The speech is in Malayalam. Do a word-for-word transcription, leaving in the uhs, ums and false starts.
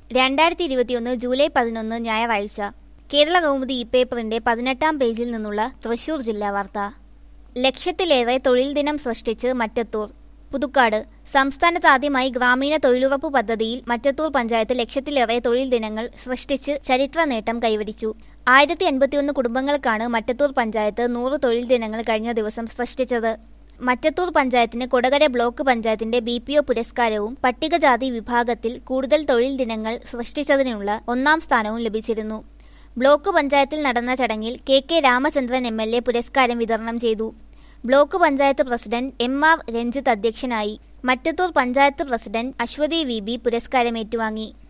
രണ്ടായിരത്തി ഇരുപത്തിയൊന്ന് ജൂലൈ പതിനൊന്ന് ഞായറാഴ്ച. കേരള കൗമുദി ഇ പേപ്പറിന്റെ പതിനെട്ടാം പേജിൽ നിന്നുള്ള തൃശൂർ ജില്ലാ വാർത്ത. ലക്ഷത്തിലേറെ തൊഴിൽ ദിനം സൃഷ്ടിച്ച് മറ്റത്തൂർ. പുതുക്കാട്. സംസ്ഥാനത്ത് ആദ്യമായി ഗ്രാമീണ തൊഴിലുറപ്പ് പദ്ധതിയിൽ മറ്റത്തൂർ പഞ്ചായത്ത് ലക്ഷത്തിലേറെ തൊഴിൽ ദിനങ്ങൾ സൃഷ്ടിച്ച് ചരിത്ര നേട്ടം കൈവരിച്ചു. ആയിരത്തി എൺപത്തിയൊന്ന് കുടുംബങ്ങൾക്കാണ് മറ്റത്തൂർ പഞ്ചായത്ത് നൂറ് തൊഴിൽ ദിനങ്ങൾ കഴിഞ്ഞ ദിവസം സൃഷ്ടിച്ചത്. മറ്റത്തൂർ പഞ്ചായത്തിന് കൊടകര ബ്ലോക്ക് പഞ്ചായത്തിന്റെ ബി പി ഒ പുരസ്കാരവും പട്ടികജാതി വിഭാഗത്തിൽ കൂടുതൽ തൊഴിൽ ദിനങ്ങൾ സൃഷ്ടിച്ചതിനുള്ള ഒന്നാം സ്ഥാനവും ലഭിച്ചിരുന്നു. ബ്ലോക്ക് പഞ്ചായത്തിൽ നടന്ന ചടങ്ങിൽ K K Ramachandran M L A പുരസ്കാരം വിതരണം ചെയ്തു. ബ്ലോക്ക് പഞ്ചായത്ത് പ്രസിഡന്റ് എം ആർ രഞ്ജിത്ത് അധ്യക്ഷനായി. മറ്റത്തൂർ പഞ്ചായത്ത് പ്രസിഡന്റ് അശ്വതി വി ബി പുരസ്കാരം ഏറ്റുവാങ്ങി.